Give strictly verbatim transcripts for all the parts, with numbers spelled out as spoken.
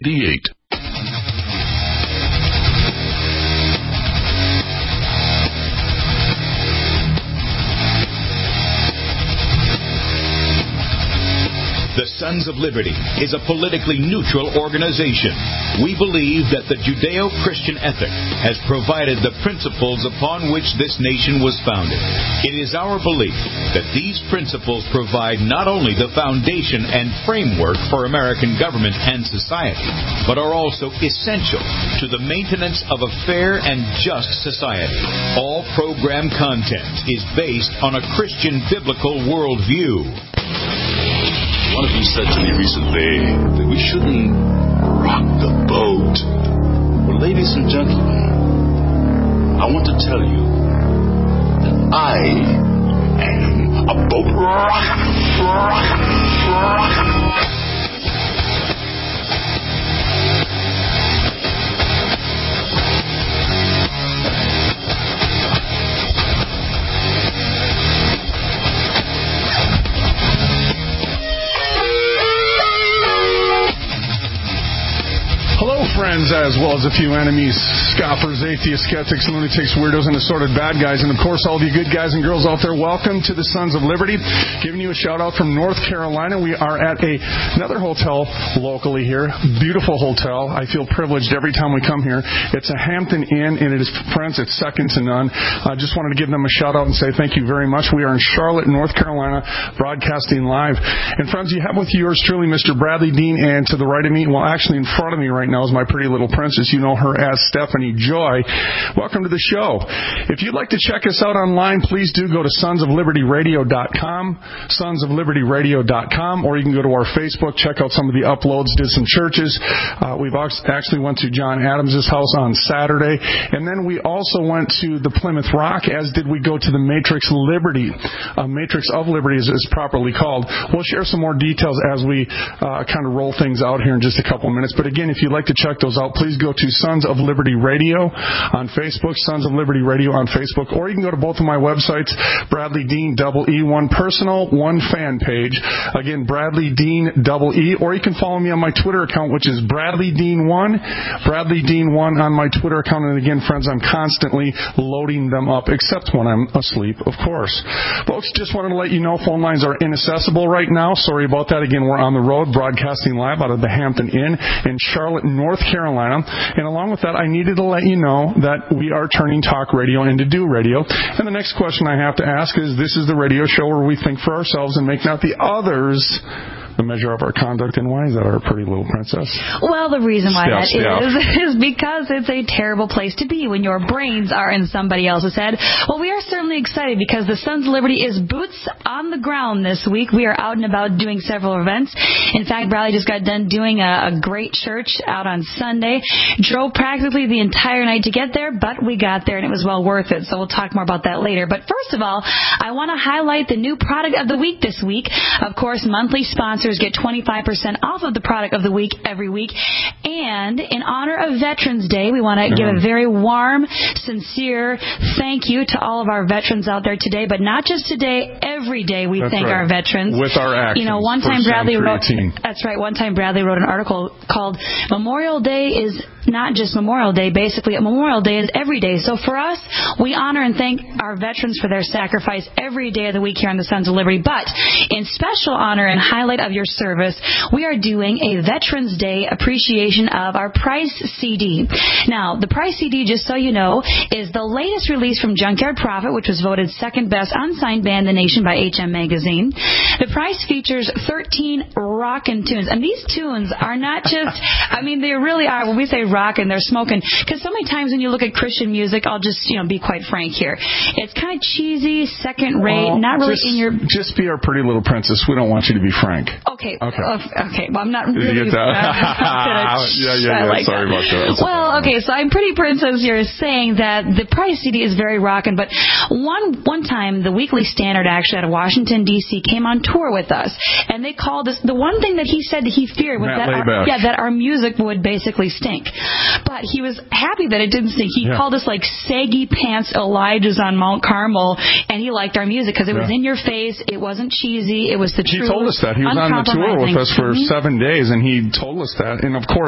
eighty-eight. The Sons of Liberty is a politically neutral organization. We believe that the Judeo-Christian ethic has provided the principles upon which this nation was founded. It is our belief that these principles provide not only the foundation and framework for American government and society, but are also essential to the maintenance of a fair and just society. All program content is based on a Christian biblical worldview. One of you said to me recently that we shouldn't rock the boat. Well, ladies and gentlemen, I want to tell you that I am a boat rocker. rocker, rocker. Friends, as well as a few enemies, scoffers, atheists, skeptics, lunatics, weirdos, and assorted bad guys. And, of course, all of you good guys and girls out there, welcome to the Sons of Liberty. Giving you a shout-out from North Carolina. We are at a, another hotel locally here. Beautiful hotel. I feel privileged every time we come here. It's a Hampton Inn, and it is, friends, it's second to none. I just wanted to give them a shout-out and say thank you very much. We are in Charlotte, North Carolina, broadcasting live. And, friends, you have with you yours truly, Mister Bradley Dean, and to the right of me, well, actually in front of me right now is my pretty little princess. You know her as Stephanie Joy. Welcome to the show. If you'd like to check us out online, please do go to sons of liberty radio dot com, sons of liberty radio dot com, or you can go to our Facebook, check out some of the uploads, did some churches. Uh, we've actually went to John Adams' house on Saturday, and then we also went to the Plymouth Rock, as did we go to the Matrix Liberty. Uh, Matrix of Liberty is, is properly called. We'll share some more details as we uh, kind of roll things out here in just a couple of minutes. But again, if you'd like to check those out, please go to Sons of Liberty Radio on Facebook, Sons of Liberty Radio on Facebook, or you can go to both of my websites, Bradley Dean, double E, one personal, one fan page. Again, Bradley Dean, double E, or you can follow me on my Twitter account, which is Bradley Dean one, Bradley Dean one on my Twitter account. And again, friends, I'm constantly loading them up, except when I'm asleep, of course. Folks, just wanted to let you know phone lines are inaccessible right now. Sorry about that. Again, we're on the road broadcasting live out of the Hampton Inn in Charlotte, North Carolina. And along with that, I needed to let you know that we are turning talk radio into do radio. And the next question I have to ask is, this is the radio show where we think for ourselves and make not the others the measure of our conduct. And why is that, our pretty little princess? Well, the reason why Steph, that Steph. is is because it's a terrible place to be when your brains are in somebody else's head. Well, we are certainly excited because the Sons of Liberty is boots on the ground this week. We are out and about doing several events. In fact, Bradley just got done doing a, a great church out on Sunday. Drove practically the entire night to get there, but we got there and it was well worth it. So we'll talk more about that later. But first of all, I want to highlight the new product of the week this week. Of course, monthly sponsors get twenty-five percent off of the product of the week every week. And in honor of Veterans Day, we want to give a very warm, sincere thank you to all of our veterans out there today. But not just today, every day we That's thank right. our veterans. With our actions. You know, one time Bradley wrote, eighteen. that's right, one time Bradley wrote an article called Memorial Day is not just Memorial Day. Basically, Memorial Day is every day. So for us, we honor and thank our veterans for their sacrifice every day of the week here on the Sons of Liberty. But in special honor and highlight of your service, we are doing a Veterans Day appreciation of our Price C D. Now, the Price C D, just so you know, is the latest release from Junkyard Prophet, which was voted second best unsigned band in the nation by H M Magazine. The Price features thirteen rockin' tunes. And these tunes are not just, I mean, they really are. When we say rockin', they're smoking. Because so many times when you look at Christian music, I'll just, you know, be quite frank here. It's kind of cheesy, second rate, well, not really just, in your... Just be our pretty little princess. We don't want you to be frank. Okay. Okay. Okay. Well, I'm not Did really... you get that? Uh, yeah, yeah, yeah. like Sorry that. about that. Well, okay, so I'm Pretty Princess here saying that the Price C D is very rockin', but one one time, the Weekly Standard actually out of Washington, D C came on tour with us, and they called us... The one thing that he said that he feared was Matt that our, Layback. yeah, that our music would basically stink. But he was happy that it didn't stink. He yeah. called us like saggy pants Elijahs on Mount Carmel, and he liked our music because it was yeah. in your face, it wasn't cheesy, it was the He truth. told us that. He was on the tour with us for mm-hmm. seven days, and he told us that. And, of course,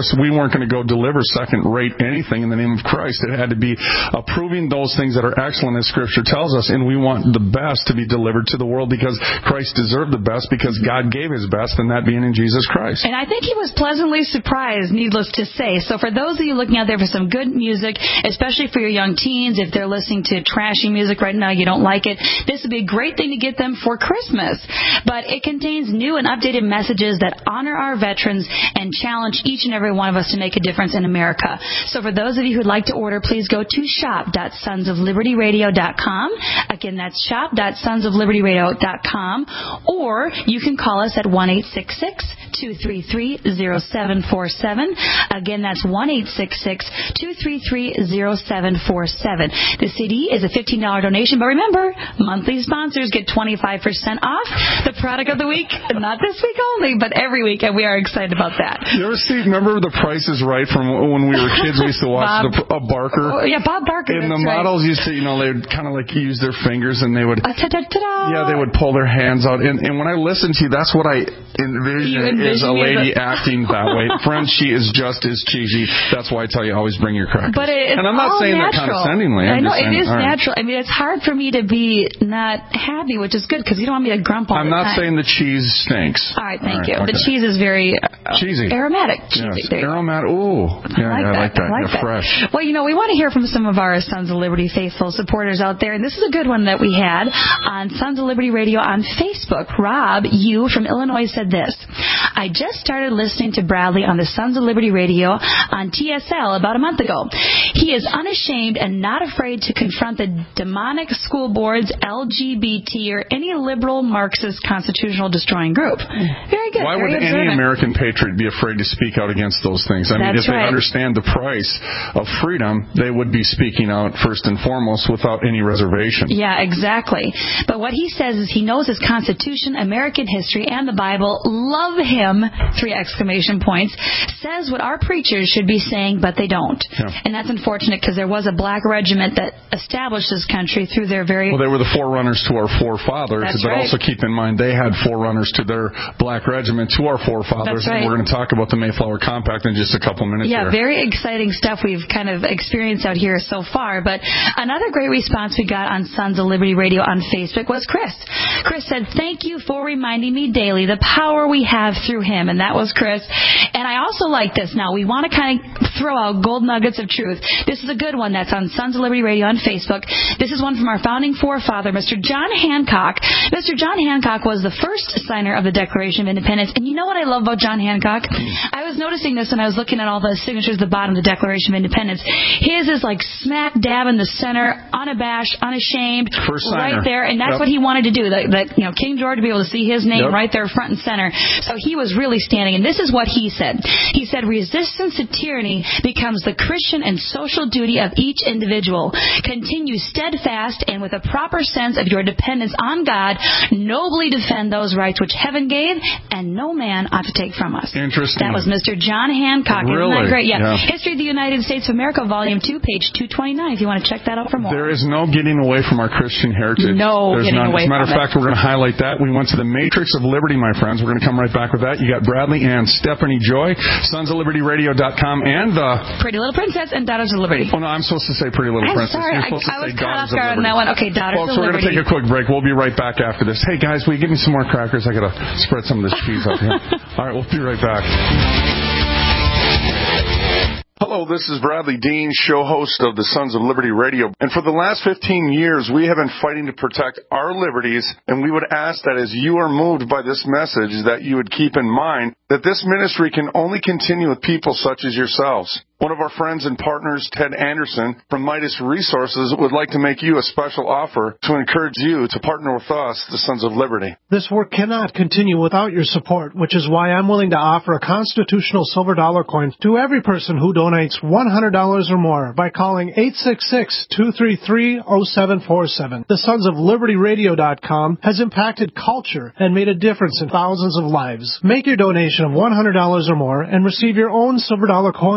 course, we weren't going to go deliver second-rate anything in the name of Christ. It had to be approving those things that are excellent, as Scripture tells us, and we want the best to be delivered to the world because Christ deserved the best because God gave His best, and that being in Jesus Christ. And I think He was pleasantly surprised, needless to say. So for those of you looking out there for some good music, especially for your young teens, if they're listening to trashy music right now, you don't like it, this would be a great thing to get them for Christmas. But it contains new and updated messages that honor our veterans and challenge each and every one of us to make a difference in America. So for those of you who'd like to order, please go to shop dot sons of liberty radio dot com. Again, that's shop dot sons of liberty radio dot com. Or you can call us at one eight six six, two three three, zero seven four seven. Again, that's one eight six six, two three three, zero seven four seven. The C D is a fifteen dollars donation, but remember, monthly sponsors get twenty-five percent off the product of the week, not this week only, but every week, and we are excited about that. You ever see, remember The Price is Right from when we were kids? We used to watch Bob, the, a Barker. Oh, yeah, Bob Barker. And the right. models used to, you know, they would kind of like use their fingers and they would, uh, ta-da-ta-da. yeah, they would pull their hands out. And, and when I listen to you, that's what I envision, envision is a lady a... acting that way. Friends, she is just as cheesy. That's why I tell you, always bring your crackers. But it, it's and I'm not all saying natural. that condescendingly. I'm I know, just saying, it is right. natural. I mean, it's hard for me to be not happy, which is good, because you don't want me to grump all I'm the not time. saying the cheese stinks. All right, thank all right, you. okay. The cheese is very uh, cheesy. Aromatic. Cheesy. Yes. Aromatic. Ooh. Yeah, I like, yeah, that. I like that. I like yeah, that. Fresh. Well, you know, we want to hear from some of our Sons of Liberty faithful supporters out there, and this is a good one that we had on Sons of Liberty Radio on Facebook. Rob, you from Illinois, said this: I just started listening to Bradley on the Sons of Liberty Radio on T S L about a month ago. He is unashamed and not afraid to confront the demonic school boards, L G B T, or any liberal Marxist constitutional destroying group. Very good. Why very would observant. any American patriot be afraid to speak out against those things? I mean, That's if they right. understand the price of freedom, they would be speaking out first and foremost without any reservation. Yeah, exactly. But what he says is he knows his Constitution, American history, and the Bible. Love him, three exclamation points. Says what our preachers should be saying, but they don't. Yeah. And that's unfortunate because there was a black regiment that established this country through their very... Well, they were the forerunners to our forefathers, That's but right. also keep in mind they had forerunners to their black regiment, to our forefathers. That's right. And we're going to talk about the Mayflower Compact in just a couple minutes Yeah, here. very exciting stuff we've kind of experienced out here so far. But another great response we got on Sons of Liberty Radio on Facebook was Chris. Chris said, thank you for reminding me daily the power we have through him. And that was Chris. And I also like this. Now, we want to kind of throw out gold nuggets of truth. This is a good one that's on Sons of Liberty Radio on Facebook. This is one from our founding forefather, Mister John Hancock. Mister John Hancock was the first signer of the Declaration of Independence. And you know what I love about John Hancock? I was noticing this when I was looking at all the signatures at the bottom of the Declaration of Independence. His is like smack dab in the center, unabashed, unashamed, First signer. right there. And that's Yep. what he wanted to do. That, that you know, King George to be able to see his name Yep. right there front and center. So he was really standing. And this is what he said. He said, resistance to tyranny becomes the Christian and social duty of each individual. Continue steadfast and with a proper sense of your dependence on God, nobly defend those rights which heaven gave and no man ought to take from us. Interesting. That was Mister John Hancock. Really? Isn't that great? Yeah. Yeah. History of the United States of America, Volume two, page two twenty-nine, if you want to check that out for more. There is no getting away from our Christian heritage. No There's getting none. away As a matter from of fact, we're going to highlight that. We went to the Matrix of Liberty, my friends. We're going to come right back with that. You got Bradley and Stephanie Joy, sons of liberty radio dot com, and the... Pretty Little Princess and Daughters of Liberty. Oh, no, I'm supposed to say Pretty Little I'm Princess. sorry. You're I, supposed I to was say caught off Daughters of guard on Liberty. that one. Okay, Daughters Folks, of we're Liberty. going to take a quick break. We'll be right back after this. Hey, guys, will you give me some more crackers? I got to spread some of this cheese up here. All right, we'll be right back. Hello, this is Bradley Dean, show host of the Sons of Liberty Radio. And for the last fifteen years, we have been fighting to protect our liberties, and we would ask that as you are moved by this message, that you would keep in mind that this ministry can only continue with people such as yourselves. One of our friends and partners, Ted Anderson, from Midas Resources, would like to make you a special offer to encourage you to partner with us, the Sons of Liberty. This work cannot continue without your support, which is why I'm willing to offer a constitutional silver dollar coin to every person who donates one hundred dollars or more by calling eight six six, two three three, zero seven four seven. The Sons of Liberty Radio dot com has impacted culture and made a difference in thousands of lives. Make your donation of one hundred dollars or more and receive your own silver dollar coin. Our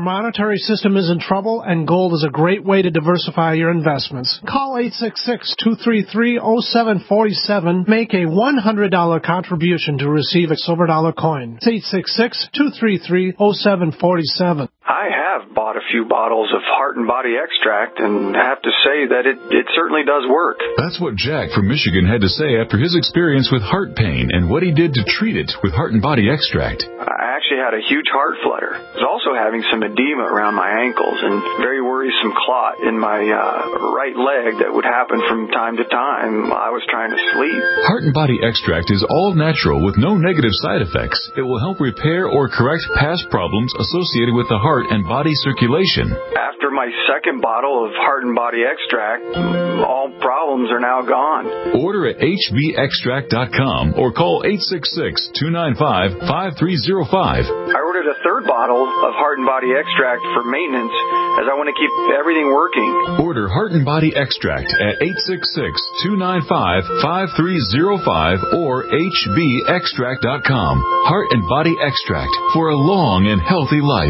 monetary system is in trouble, and gold is a great way to diversify your investments. Call eight six six, two three three, zero seven four seven. Make a one hundred dollars contribution to receive a silver dollar coin. It's eight six six, two three three, zero seven four seven. I have bought a few bottles of Heart and Body Extract and have to say that it, it certainly does work. That's what Jack from Michigan had to say after his experience with heart pain and what he did to treat it with Heart and Body Extract. I actually had a huge heart flutter. I was also having some edema around my ankles and very worrisome clot in my uh, right leg that would happen from time to time while I was trying to sleep. Heart and Body Extract is all natural with no negative side effects. It will help repair or correct past problems associated with the heart and body circulation. After my second bottle of Heart and Body Extract, all problems are now gone. Order at H B extract dot com or call eight six six, two nine five, five three zero five. I ordered a third bottle of Heart and Body Extract for maintenance as I want to keep everything working. Order Heart and Body Extract at eight six six, two nine five, five three zero five or H B extract dot com. Heart and Body Extract for a long and healthy life.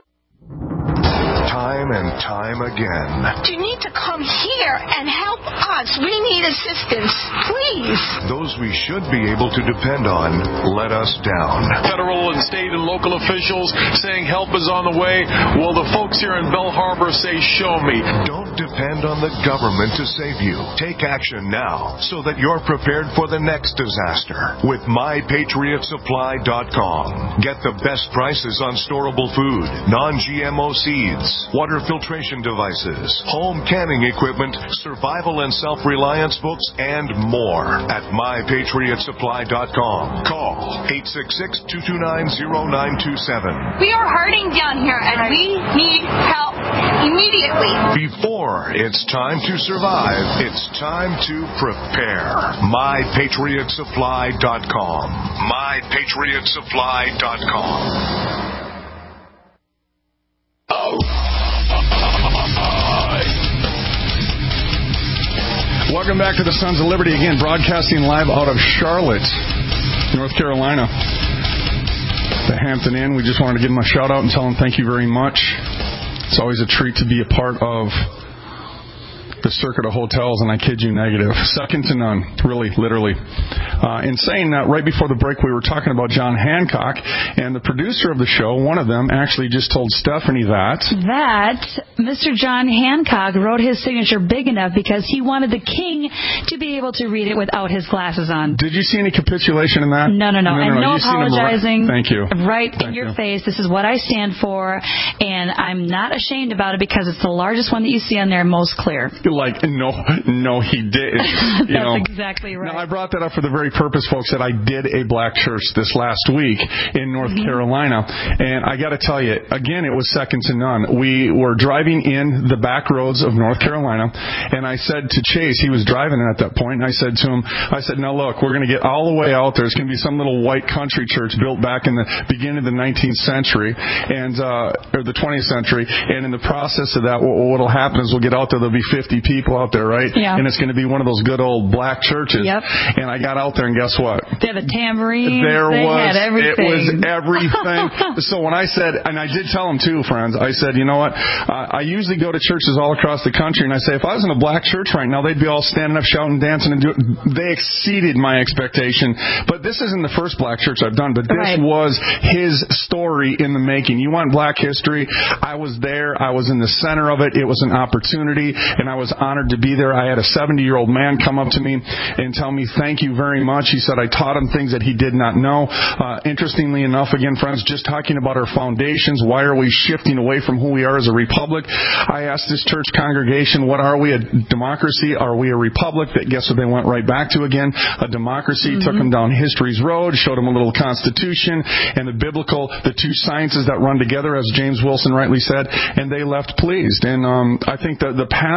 Time and time again. You need to come here and help us. We need assistance, please. Those we should be able to depend on let us down. Federal and state and local officials saying help is on the way. Well, the folks here in Bell Harbor say, show me. Don't depend on the government to save you. Take action now so that you're prepared for the next disaster with my patriot supply dot com. Get the best prices on storable food, non G M O seeds, water filtration devices, home canning equipment, survival and self-reliance books, and more at my patriot supply dot com. Call eight six six, two two nine, zero nine two seven. We are hurting down here, and we need help immediately. Before it's time to survive, it's time to prepare. my patriot supply dot com. my patriot supply dot com. Welcome back to the Sons of Liberty, again, broadcasting live out of Charlotte, North Carolina. The Hampton Inn. We just wanted to give them a shout out and tell them thank you very much. It's always a treat to be a part of the circuit of hotels, and I kid you negative. Second to none, really, literally. Uh, in saying that, right before the break, we were talking about John Hancock, and the producer of the show, one of them, actually just told Stephanie that... That Mister John Hancock wrote his signature big enough because he wanted the king to be able to read it without his glasses on. Did you see any capitulation in that? No, no, no. no and no, no apologizing. Right, thank you. Right thank in your you. face. This is what I stand for, and I'm not ashamed about it because it's the largest one that you see on there, most clear. Like, no, no, he didn't. You That's know. exactly right. Now, I brought that up for the very purpose, folks, that I did a black church this last week in North mm-hmm. Carolina. And I got to tell you, again, it was second to none. We were driving in the back roads of North Carolina, and I said to Chase, he was driving it at that point, and I said to him, I said, now look, we're going to get all the way out there. It's going to be some little white country church built back in the beginning of the nineteenth century, and uh, or the twentieth century. And in the process of that, what will happen is we'll get out there, there'll be fifty people out there, right? Yeah. And it's going to be one of those good old black churches. Yep. And I got out there, and guess what? They had a tambourine. There they was had everything. It was everything. So when I said, and I did tell them too, friends, I said, you know what? Uh, I usually go to churches all across the country, and I say, if I was in a black church right now, they'd be all standing up, shouting, dancing, and doing. They exceeded my expectation. But this isn't the first black church I've done, but this right. was his story in the making. You want black history? I was there. I was in the center of it. It was an opportunity, and I was honored to be there. I had a seventy-year-old man come up to me and tell me, thank you very much. He said, I taught him things that he did not know. Uh, interestingly enough, again, friends, just talking about our foundations, why are we shifting away from who we are as a republic? I asked this church congregation, what are we, a democracy? Are we a republic? That guess what they went right back to again? A democracy. Mm-hmm. Took them down history's road, showed them a little constitution and the biblical, the two sciences that run together, as James Wilson rightly said, and they left pleased. And um, I think that the pastor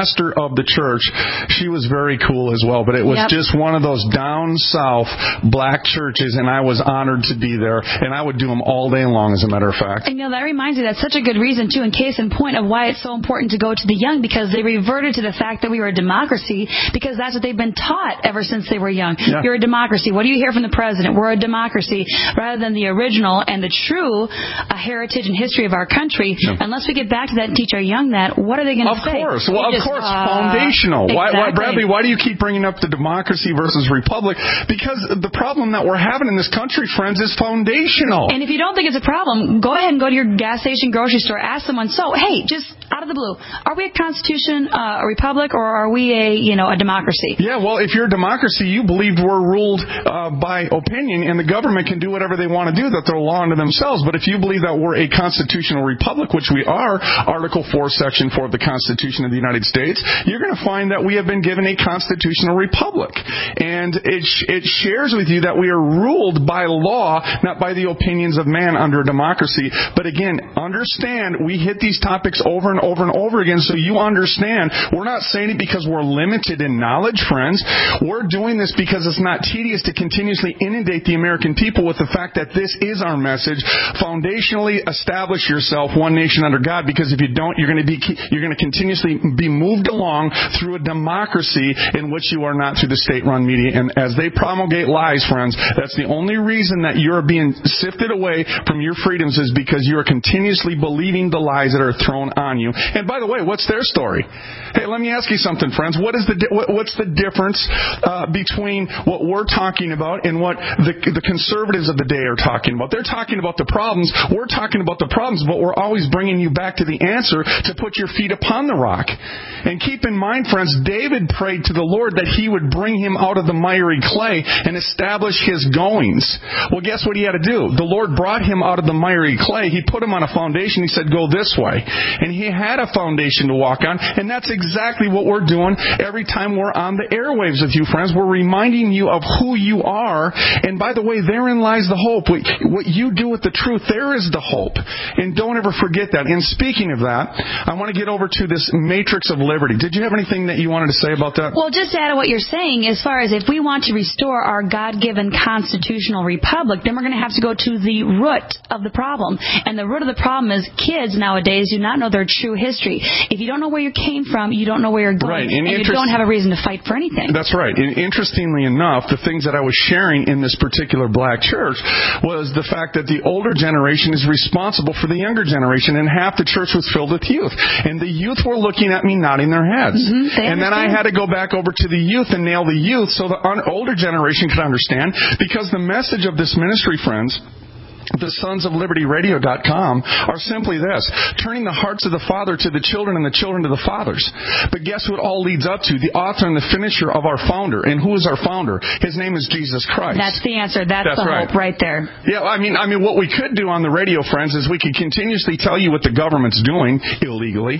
of the church, she was very cool as well. But it was yep. just one of those down south black churches, and I was honored to be there. And I would do them all day long, as a matter of fact. And you know, that reminds me, that's such a good reason, too, in case in point of why it's so important to go to the young, because they reverted to the fact that we were a democracy, because that's what they've been taught ever since they were young. Yeah. You're a democracy. What do you hear from the president? We're a democracy, rather than the original and the true uh, heritage and history of our country. Yeah. Unless we get back to that and teach our young that, what are they going to say? Of course. Well, of just, course, uh, foundational. Exactly. Why, why, Bradley, why do you keep bringing up the democracy versus republic? Because the problem that we're having in this country, friends, is foundational. And if you don't think it's a problem, go ahead and go to your gas station, grocery store, ask someone, so, hey, just out of the blue, are we a constitution, uh, a republic, or are we a, you know, a democracy? Yeah, well, if you're a democracy, you believe we're ruled uh, by opinion, and the government can do whatever they want to do, that they're law unto themselves. But if you believe that we're a constitutional republic, which we are, Article four, Section four of the Constitution of the United States, you're going to find that we have been given a constitutional republic. And it, sh- it shares with you that we are ruled by law, not by the opinions of man under a democracy. But again, understand, we hit these topics over and over and over again, so you understand, we're not saying it because we're limited in knowledge, friends. We're doing this because it's not tedious to continuously inundate the American people with the fact that this is our message. Foundationally establish yourself one nation under God, because if you don't, you're going to be you're going to continuously be moved along through a democracy in which you are not through the state-run media. And as they promulgate lies, friends, that's the only reason that you're being sifted away from your freedoms, is because you are continuously believing the lies that are thrown on you. And by the way, what's their story? Hey, let me ask you something, friends. What is the what's the difference uh, between what we're talking about and what the, the conservatives of the day are talking about? They're talking about the problems. We're talking about the problems, but we're always bringing you back to the answer, to put your feet upon the rock. And keep in mind, friends, David prayed to the Lord that he would bring him out of the miry clay and establish his goings. Well, guess what he had to do? The Lord brought him out of the miry clay. He put him on a foundation. He said, go this way. And he had a foundation to walk on. And that's exactly what we're doing every time we're on the airwaves with you, friends. We're reminding you of who you are. And by the way, therein lies the hope. What you do with the truth, there is the hope. And don't ever forget that. And speaking of that, I want to get over to this matrix of liberty. Did you have anything that you wanted to say about that? Well, just to add to what you're saying, as far as if we want to restore our God-given constitutional republic, then we're going to have to go to the root of the problem. And the root of the problem is kids nowadays do not know their true history. If you don't know where you came from, you don't know where you're going. Right. And, and you don't have a reason to fight for anything. That's right. And interestingly enough, the things that I was sharing in this particular black church was the fact that the older generation is responsible for the younger generation, and half the church was filled with youth. And the youth were looking at me nodding their heads. Mm-hmm, and then I had to go back over to the youth and nail the youth so the un- older generation could understand, because the message of this ministry, friends, the sons of liberty radio dot com, are simply this: turning the hearts of the father to the children and the children to the fathers. But guess what all leads up to? The author and the finisher of our founder. And who is our founder? His name is Jesus Christ. That's the answer. That's, That's the right. hope right there. Yeah, I mean, I mean, what we could do on the radio, friends, is we could continuously tell you what the government's doing illegally.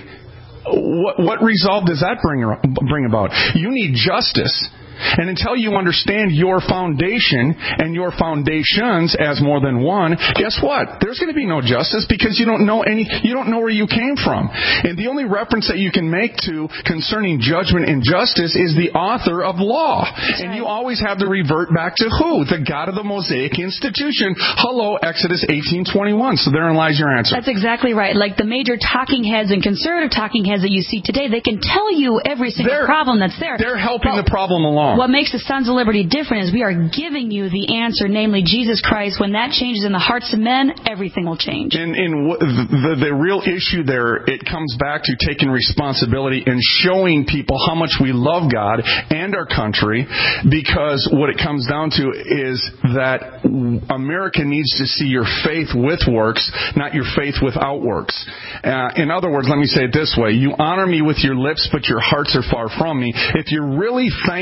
What, what resolve does that bring, bring about? You need justice. And until you understand your foundation and your foundations as more than one, guess what? There's going to be no justice, because you don't know any, you don't know where you came from. And the only reference that you can make to concerning judgment and justice is the author of law. That's and right. you always have to revert back to who? The God of the Mosaic institution. Hello, Exodus eighteen twenty-one. So therein lies your answer. That's exactly right. Like the major talking heads and conservative talking heads that you see today, they can tell you every single they're, problem that's there. They're helping but the problem along. What makes the Sons of Liberty different is we are giving you the answer, namely Jesus Christ. When that changes in the hearts of men, everything will change. And, and the, the real issue there, it comes back to taking responsibility and showing people how much we love God and our country, because what it comes down to is that America needs to see your faith with works, not your faith without works. Uh, in other words, let me say it this way: you honor me with your lips, but your hearts are far from me. If you're really thankful for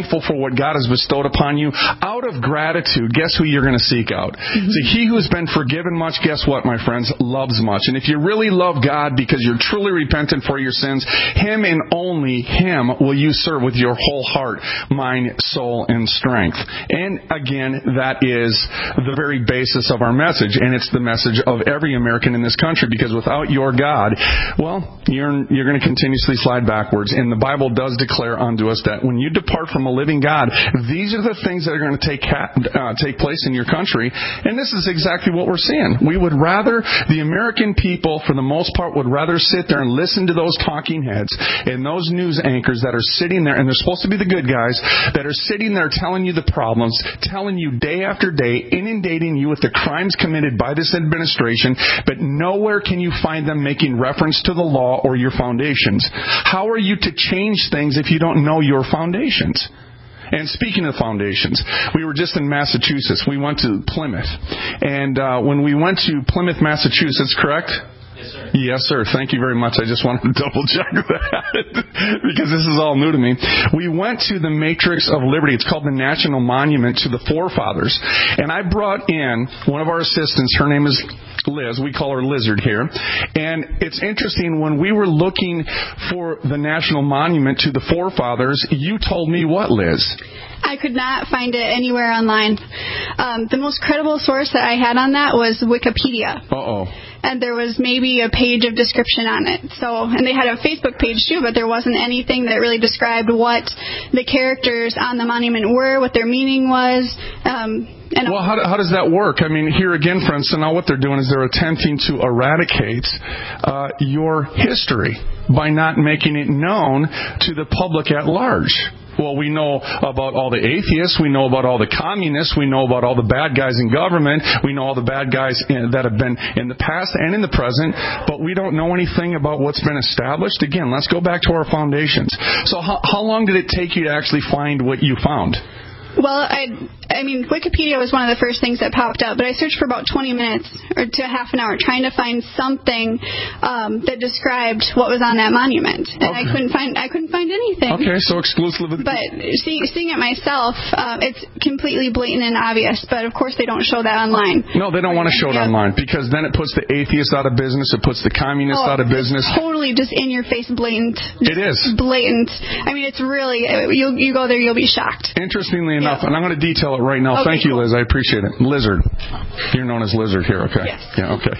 what God has bestowed upon you, out of gratitude, guess who you're going to seek out? Mm-hmm. See, he who has been forgiven much, guess what, my friends, loves much. And if you really love God because you're truly repentant for your sins, Him and only Him will you serve with your whole heart, mind, soul, and strength. And again, that is the very basis of our message, and it's the message of every American in this country, because without your God, well, you're you're going to continuously slide backwards. And the Bible does declare unto us that when you depart from a living God, these are the things that are going to take uh, take place in your country. And this is exactly what we're seeing. We would rather, the American people, for the most part, would rather sit there and listen to those talking heads and those news anchors that are sitting there, and they're supposed to be the good guys, that are sitting there telling you the problems, telling you day after day, inundating you with the crimes committed by this administration, but nowhere can you find them making reference to the law or your foundations. How are you to change things if you don't know your foundations? And speaking of foundations, we were just in Massachusetts. We went to Plymouth. And uh, when we went to Plymouth, Massachusetts, correct? Yes, sir. Yes, sir. Thank you very much. I just wanted to double check that because this is all new to me. We went to the Matrix of Liberty. It's called the National Monument to the Forefathers. And I brought in one of our assistants. Her name is Liz. We call her Lizard here. And it's interesting, when we were looking for the National Monument to the Forefathers, you told me what, Liz? I could not find it anywhere online. Um, the most credible source that I had on that was Wikipedia. Uh-oh. And there was maybe a page of description on it. So, and they had a Facebook page too, but there wasn't anything that really described what the characters on the monument were, what their meaning was. Um, and well, how, how does that work? I mean, here again, friends, so now what they're doing is they're attempting to eradicate uh, your history by not making it known to the public at large. Well, we know about all the atheists. We know about all the communists. We know about all the bad guys in government. We know all the bad guys in, that have been in the past and in the present. But we don't know anything about what's been established. Again, let's go back to our foundations. So how, how long did it take you to actually find what you found? Well, I, I mean, Wikipedia was one of the first things that popped up, but I searched for about twenty minutes or to half an hour trying to find something um, that described what was on that monument, and okay. I couldn't find I couldn't find anything. Okay, so exclusive. But see, seeing it myself, um, it's completely blatant and obvious. But of course, they don't show that online. No, they don't want to show it yeah. online because then it puts the atheists out of business. It puts the communists oh, out of business. Totally, just in your face, blatant. It is blatant. I mean, it's really you. You go there, you'll be shocked. Interestingly enough, yeah. and I'm going to detail it right now. Okay, Thank you, cool. Liz. I appreciate it. Lizard. You're known as Lizard here, okay? Yes. Yeah, okay.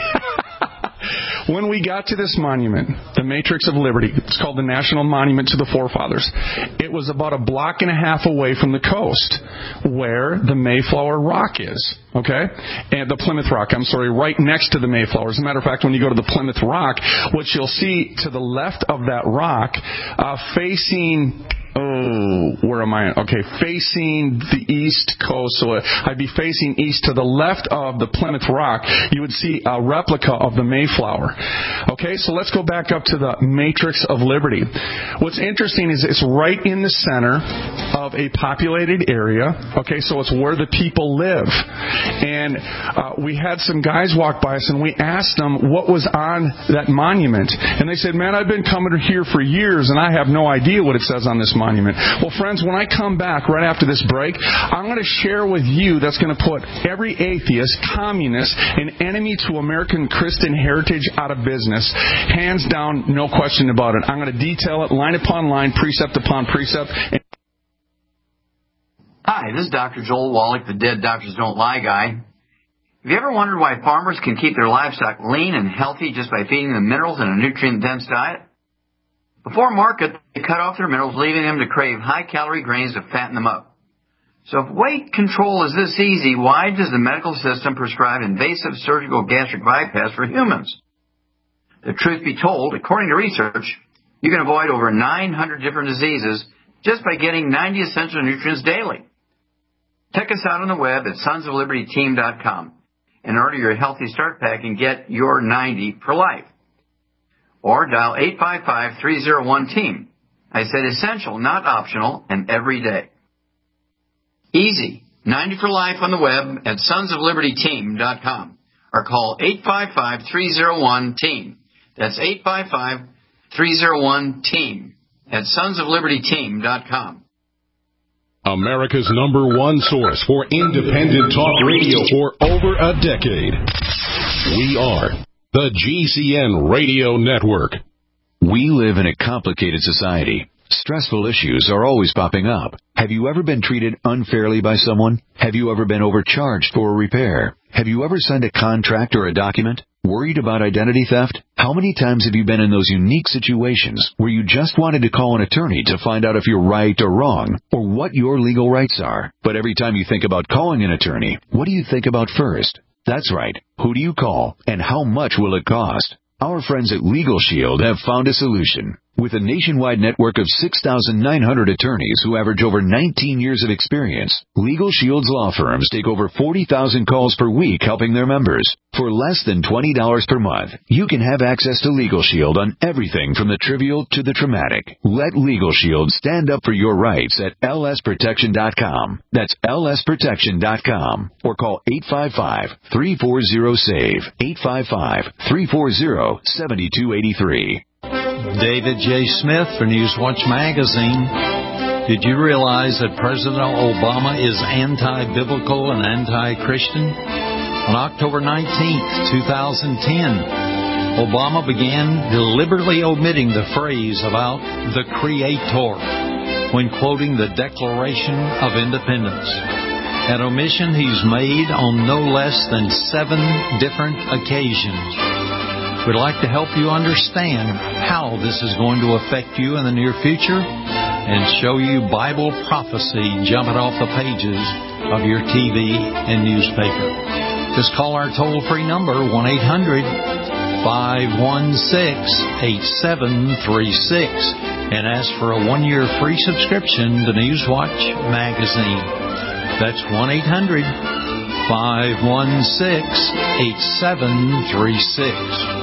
When we got to this monument, the Matrix of Liberty, it's called the National Monument to the Forefathers, it was about a block and a half away from the coast where the Mayflower Rock is, okay? And the Plymouth Rock, I'm sorry, right next to the Mayflower. As a matter of fact, when you go to the Plymouth Rock, what you'll see to the left of that rock, uh, facing... Oh, where am I? Okay, facing the east coast. So I'd be facing east to the left of the Plymouth Rock. You would see a replica of the Mayflower. Okay, so let's go back up to the Matrix of Liberty. What's interesting is it's right in the center of a populated area. Okay, so it's where the people live. And uh, we had some guys walk by us and we asked them what was on that monument. And they said, man, I've been coming here for years and I have no idea what it says on this monument. Monument. Well, friends, when I come back right after this break, I'm going to share with you that's going to put every atheist, communist, and enemy to American Christian heritage out of business. Hands down, no question about it. I'm going to detail it line upon line, precept upon precept. Hi, this is Doctor Joel Wallach, the Dead Doctors Don't Lie guy. Have you ever wondered why farmers can keep their livestock lean and healthy just by feeding them minerals in a nutrient-dense diet? Before market, they cut off their minerals, leaving them to crave high-calorie grains to fatten them up. So if weight control is this easy, why does the medical system prescribe invasive surgical gastric bypass for humans? The truth be told, according to research, you can avoid over nine hundred different diseases just by getting ninety essential nutrients daily. Check us out on the web at sons of liberty team dot com and order your Healthy Start Pack and get your ninety for life. Or dial eight five five, three oh one, team. I said essential, not optional, and every day. Easy. ninety for life on the web at sons of liberty team dot com. Or call eight five five, three oh one, team. That's eight five five, three oh one, team at sons of liberty team dot com. America's number one source for independent talk radio for over a decade. We are the G C N Radio Network. We live in a complicated society. Stressful issues are always popping up. Have you ever been treated unfairly by someone? Have you ever been overcharged for a repair? Have you ever signed a contract or a document? Worried about identity theft? How many times have you been in those unique situations where you just wanted to call an attorney to find out if you're right or wrong, or what your legal rights are? But every time you think about calling an attorney, what do you think about first? That's right. Who do you call, and how much will it cost? Our friends at Legal Shield have found a solution. With a nationwide network of six thousand nine hundred attorneys who average over nineteen years of experience, Legal Shield's law firms take over forty thousand calls per week helping their members. For less than twenty dollars per month, you can have access to Legal Shield on everything from the trivial to the traumatic. Let Legal Shield stand up for your rights at L S protection dot com. That's L S protection dot com. Or call eight five five, three four zero, S A V E, eight five five, three four zero, seven two eight three. David J. Smith for Newswatch Magazine. Did you realize that President Obama is anti-biblical and anti-Christian? On October nineteenth, twenty ten, Obama began deliberately omitting the phrase about the Creator when quoting the Declaration of Independence. An omission he's made on no less than seven different occasions. We'd like to help you understand how this is going to affect you in the near future and show you Bible prophecy jumping off the pages of your T V and newspaper. Just call our toll-free number, one eight hundred, five one six, eight seven three six, and ask for a one-year free subscription to Newswatch Magazine. That's one eight hundred, five one six, eight seven three six.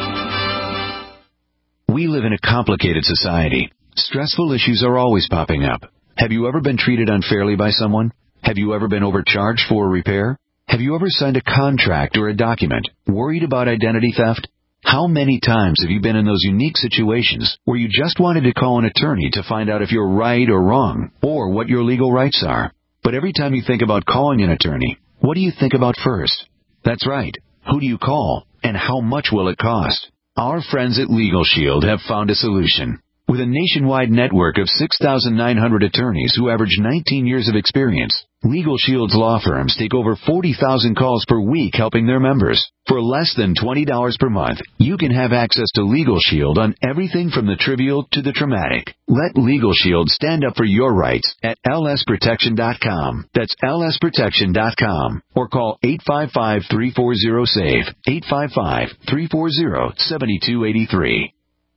We live in a complicated society. Stressful issues are always popping up. Have you ever been treated unfairly by someone? Have you ever been overcharged for a repair? Have you ever signed a contract or a document? Worried about identity theft? How many times have you been in those unique situations where you just wanted to call an attorney to find out if you're right or wrong, or what your legal rights are? But every time you think about calling an attorney, what do you think about first? That's right. Who do you call, and how much will it cost? Our friends at Legal Shield have found a solution. With a nationwide network of six thousand nine hundred attorneys who average nineteen years of experience, Legal Shield's law firms take over forty thousand calls per week helping their members. For less than twenty dollars per month, you can have access to Legal Shield on everything from the trivial to the traumatic. Let Legal Shield stand up for your rights at L S protection dot com. That's L S protection dot com. Or call eight five five, three four zero, S A V E, eight five five, three four zero, seven two eight three.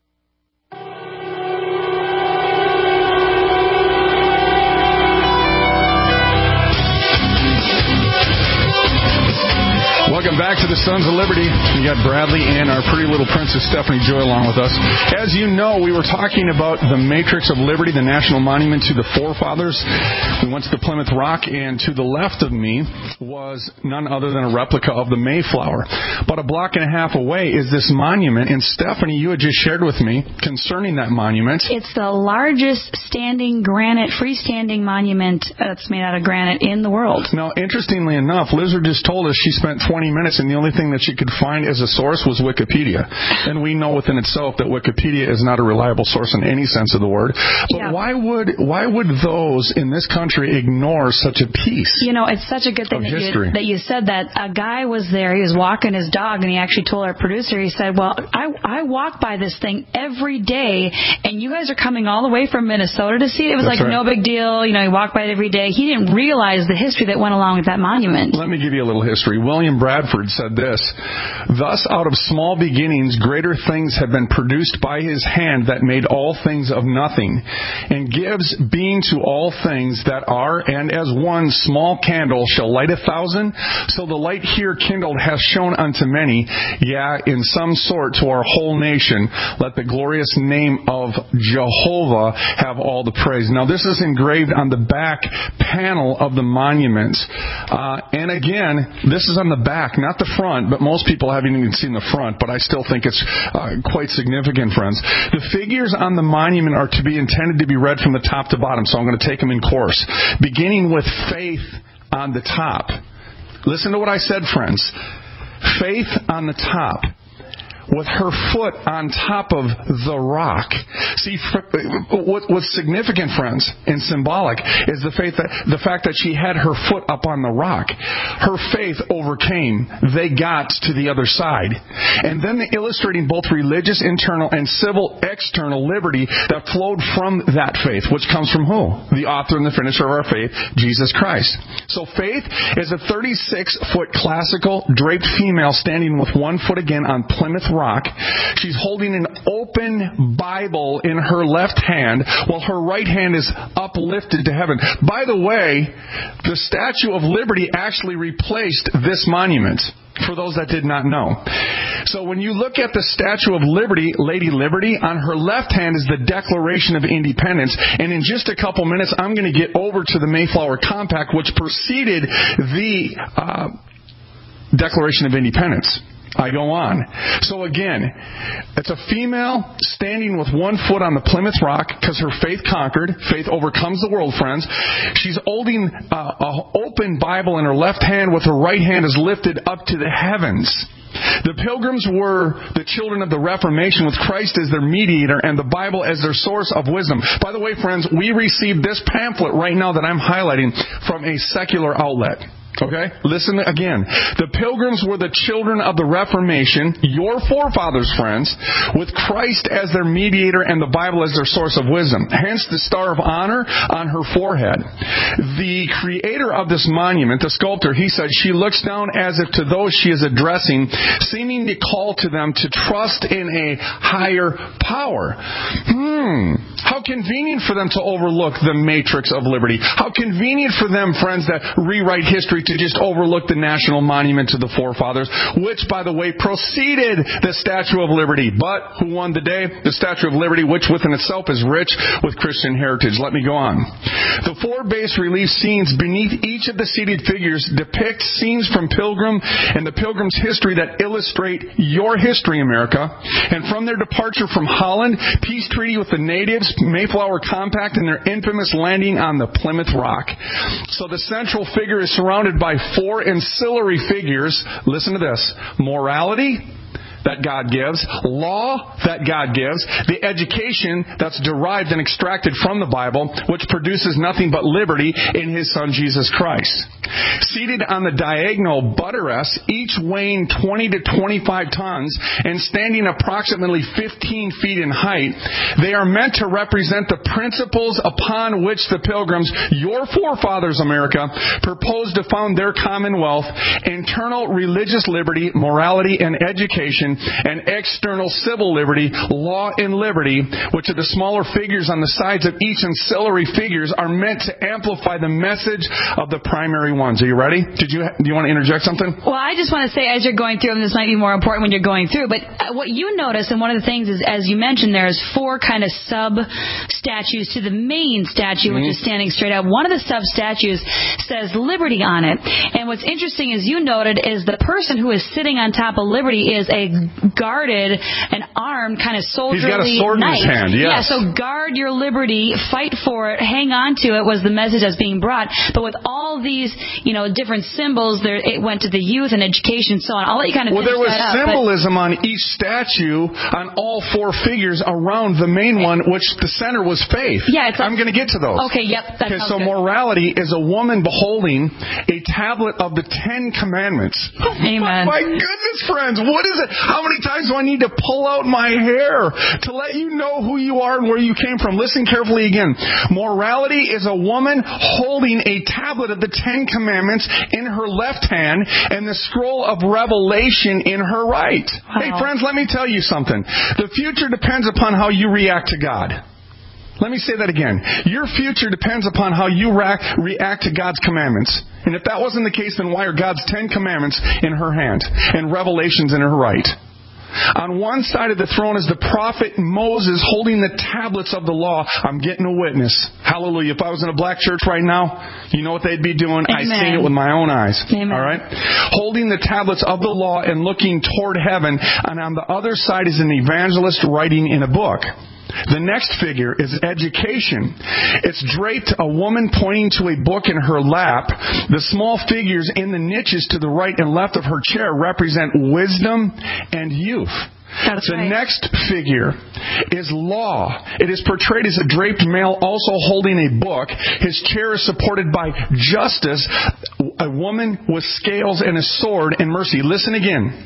Welcome back to the Sons of Liberty. We got Bradley and our pretty little princess Stephanie Joy along with us. As you know, we were talking about the Matrix of Liberty, the national monument to the forefathers. We went to the Plymouth Rock, and to the left of me was none other than a replica of the Mayflower. About a block and a half away is this monument, and Stephanie, you had just shared with me concerning that monument. It's the largest standing granite, freestanding monument that's made out of granite in the world. Now, interestingly enough, Lizard just told us she spent twenty minutes, and the only thing that she could find as a source was Wikipedia. And we know within itself that Wikipedia is not a reliable source in any sense of the word. But yeah. why would why would those in this country ignore such a piece? You know, it's such a good thing that you, that you said that. A guy was there, he was walking his dog, and he actually told our producer, he said, well, I, I walk by this thing every day, and you guys are coming all the way from Minnesota to see it. It was That's like right. no big deal. You know, he walked by it every day. He didn't realize the history that went along with that monument. Let me give you a little history. William Bradford said this, thus out of small beginnings greater things have been produced by his hand that made all things of nothing, and gives being to all things that are, and as one small candle shall light a thousand, so the light here kindled hath shone unto many, yea, in some sort to our whole nation. Let the glorious name of Jehovah have all the praise. Now this is engraved on the back panel of the monument, uh, And again, this is on the back, not the front, but most people haven't even seen the front, but I still think it's uh, quite significant, friends. The figures on the monument are to be intended to be read from the top to bottom, so I'm going to take them in course. Beginning with faith on the top. Listen to what I said, friends. Faith on the top, with her foot on top of the rock. See, what's significant, friends, and symbolic is the faith that the fact that she had her foot up on the rock. Her faith overcame. They got to the other side. And then illustrating both religious internal and civil external liberty that flowed from that faith, which comes from who? The author and the finisher of our faith, Jesus Christ. So faith is a thirty-six foot classical draped female standing with one foot again on Plymouth Rock. She's holding an open Bible in her left hand while her right hand is uplifted to heaven. By the way, the Statue of Liberty actually replaced this monument, for those that did not know. So when you look at the Statue of Liberty, Lady Liberty, on her left hand is the Declaration of Independence. And in just a couple minutes, I'm going to get over to the Mayflower Compact, which preceded the uh, Declaration of Independence. I go on. So again, it's a female standing with one foot on the Plymouth Rock because her faith conquered. Faith overcomes the world, friends. She's holding uh, an open Bible in her left hand with her right hand is lifted up to the heavens. The Pilgrims were the children of the Reformation with Christ as their mediator and the Bible as their source of wisdom. By the way, friends, we received this pamphlet right now that I'm highlighting from a secular outlet. Okay? Listen again. The Pilgrims were the children of the Reformation, your forefathers, friends, with Christ as their mediator and the Bible as their source of wisdom. Hence the Star of Honor on her forehead. The creator of this monument, the sculptor, he said, she looks down as if to those she is addressing, seeming to call to them to trust in a higher power. Hmm. How convenient for them to overlook the matrix of liberty. How convenient for them, friends, that rewrite history to just overlook the national monument to the forefathers, which, by the way, preceded the Statue of Liberty. But who won the day? The Statue of Liberty, which within itself is rich with Christian heritage. Let me go on. The four bas relief scenes beneath each of the seated figures depict scenes from Pilgrim and the Pilgrim's history that illustrate your history, America. And from their departure from Holland, peace treaty with the natives, Mayflower Compact, and their infamous landing on the Plymouth Rock. So the central figure is surrounded by four ancillary figures. Listen to this. Morality that God gives, law that God gives, the education that's derived and extracted from the Bible, which produces nothing but liberty in His Son Jesus Christ. Seated on the diagonal buttress, each weighing twenty to twenty-five tons and standing approximately fifteen feet in height, they are meant to represent the principles upon which the Pilgrims, your forefathers, America, proposed to found their commonwealth: internal religious liberty, morality, and education, and external civil liberty, law and liberty, which are the smaller figures on the sides of each ancillary figures, are meant to amplify the message of the primary ones. Are you ready? Did you do you want to interject something? Well, I just want to say, as you're going through, and this might be more important when you're going through, but what you notice, and one of the things is, as you mentioned, there's four kind of sub-statues to the main statue, mm-hmm. which is standing straight up. One of the sub-statues says liberty on it. And what's interesting, as you noted, is the person who is sitting on top of liberty is a guarded and armed kind of soldierly He's got a sword knight. in his hand, yes. Yeah, so guard your liberty, fight for it, hang on to it was the message that's being brought. But with all these, you know, different symbols, there it went to the youth and education, so on. I'll let you kind of Well, there was that up, symbolism on each statue on all four figures around the main one, which the center was faith. Yeah, it's like, I'm going to get to those. Okay, yep. That okay, so good. Morality is a woman beholding a tablet of the Ten Commandments. Amen. My goodness, friends, what is it? How many times do I need to pull out my hair to let you know who you are and where you came from? Listen carefully again. Morality is a woman holding a tablet of the Ten Commandments in her left hand and the scroll of Revelation in her right. Wow. Hey, friends, let me tell you something. The future depends upon how you react to God. Let me say that again. Your future depends upon how you react, react to God's commandments. And if that wasn't the case, then why are God's Ten Commandments in her hand and Revelations in her right? On one side of the throne is the prophet Moses holding the tablets of the law. I'm getting a witness. Hallelujah. If I was in a black church right now, you know what they'd be doing? I've seen it with my own eyes. Amen. All right? Holding the tablets of the law and looking toward heaven. And on the other side is an evangelist writing in a book. The next figure is education. It's draped a woman pointing to a book in her lap. The small figures in the niches to the right and left of her chair represent wisdom and youth. That's the right. next figure is law. It is portrayed as a draped male also holding a book. His chair is supported by justice, a woman with scales and a sword and mercy. Listen again.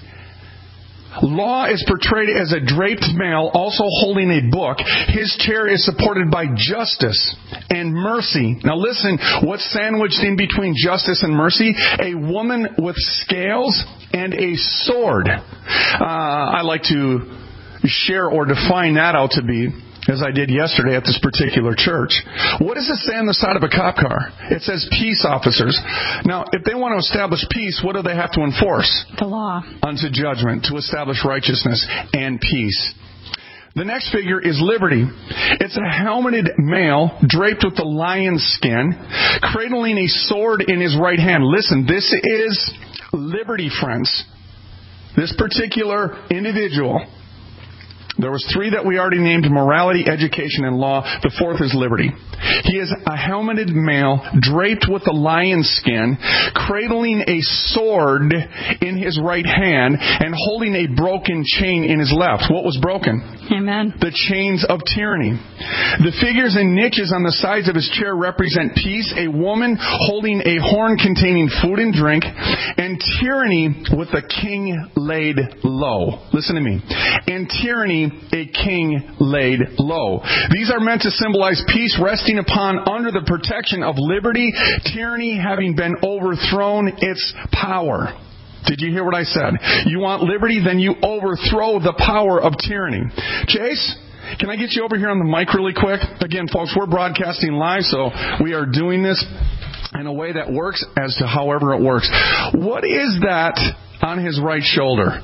Law is portrayed as a draped male also holding a book. His chair is supported by justice and mercy. Now listen, what's sandwiched in between justice and mercy? A woman with scales and a sword. Uh, I like to share or define that out to be, as I did yesterday at this particular church. What does it say on the side of a cop car? It says peace officers. Now, if they want to establish peace, what do they have to enforce? The law. Unto judgment, to establish righteousness and peace. The next figure is liberty. It's a helmeted male draped with the lion's skin, cradling a sword in his right hand. Listen, this is liberty, friends. This particular individual. There was three that we already named: morality, education, and law. The fourth is liberty. He is a helmeted male draped with a lion's skin, cradling a sword in his right hand and holding a broken chain in his left. What was broken? Amen. The chains of tyranny. The figures and niches on the sides of his chair represent peace, a woman holding a horn containing food and drink, and tyranny with a king laid low. Listen to me. And tyranny, a king laid low. These are meant to symbolize peace resting upon under the protection of liberty, tyranny having been overthrown its power. Did you hear what I said? You want liberty, then you overthrow the power of tyranny. Chase, can I get you over here on the mic really quick? Again, folks, we're broadcasting live, so we are doing this in a way that works as to however it works. What is that on his right shoulder?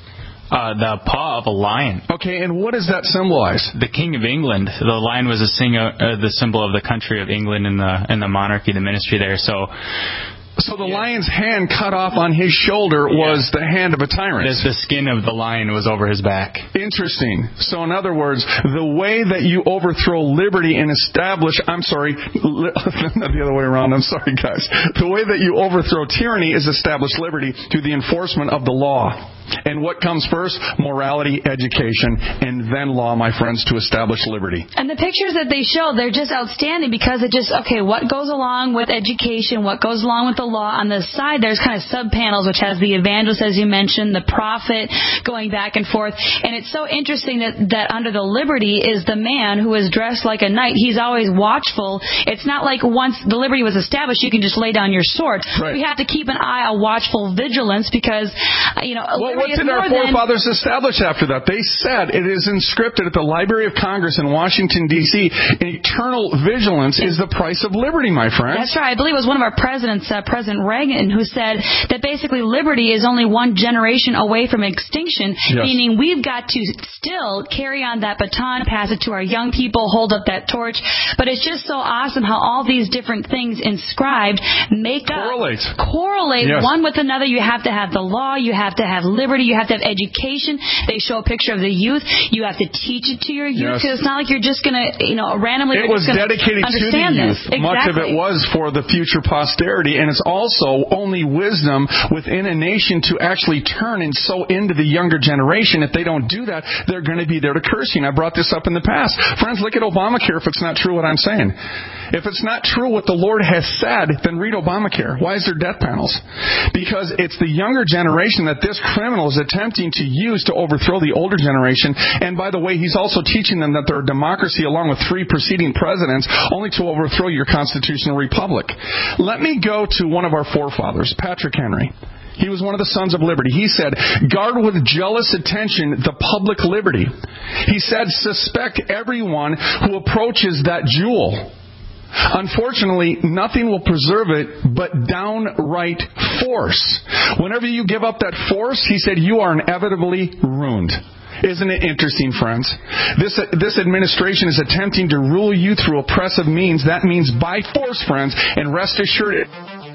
Uh, the paw of a lion. Okay, and what does that symbolize? The King of England. The lion was a sing- uh, the symbol of the country of England and the and the monarchy, the ministry there. So, so the yeah. lion's hand cut off on his shoulder was yeah. the hand of a tyrant. The, the skin of the lion was over his back. Interesting. So, in other words, the way that you overthrow liberty and establish, I'm sorry, li- not the other way around, I'm sorry, guys. The way that you overthrow tyranny is establish liberty through the enforcement of the law. And what comes first? Morality, education, and then law, my friends, to establish liberty. And the pictures that they show, they're just outstanding because it just, okay, what goes along with education, what goes along with the law. On the side, there's kind of sub-panels, which has the evangelist, as you mentioned, the prophet going back and forth. And it's so interesting that, that under the liberty is the man who is dressed like a knight. He's always watchful. It's not like once the liberty was established, you can just lay down your sword. Right. We have to keep an eye on watchful vigilance because, you know, well, what did our forefathers than... establish after that? They said it is inscripted at the Library of Congress in Washington, D C Eternal vigilance is the price of liberty, my friend. That's right. I believe it was one of our presidents, uh, President Reagan, who said that basically liberty is only one generation away from extinction, yes. meaning we've got to still carry on that baton, pass it to our young people, hold up that torch. But it's just so awesome how all these different things inscribed make up, correlate, correlate yes. one with another. You have to have the law, you have to have liberty, you have to have education. They show a picture of the youth. You have to teach it to your youth because yes. it's not like you're just going to, you know, randomly. It was dedicated to the youth. Exactly. Much of it was for the future posterity, and it's also only wisdom within a nation to actually turn and sow into the younger generation. If they don't do that, they're going to be there to curse you. And I brought this up in the past. Friends, look at Obamacare if it's not true what I'm saying. If it's not true what the Lord has said, then read Obamacare. Why is there death panels? Because it's the younger generation that this criminal is attempting to use to overthrow the older generation. And by the way, he's also teaching them that they're a democracy along with three preceding presidents, only to overthrow your constitutional republic. Let me go to one of our forefathers, Patrick Henry. He was one of the sons of liberty. He said, guard with jealous attention the public liberty. He said, suspect everyone who approaches that jewel. Unfortunately, nothing will preserve it but downright force. Whenever you give up that force, he said, you are inevitably ruined. Isn't it interesting, friends? This this administration is attempting to rule you through oppressive means. That means by force, friends. And rest assured,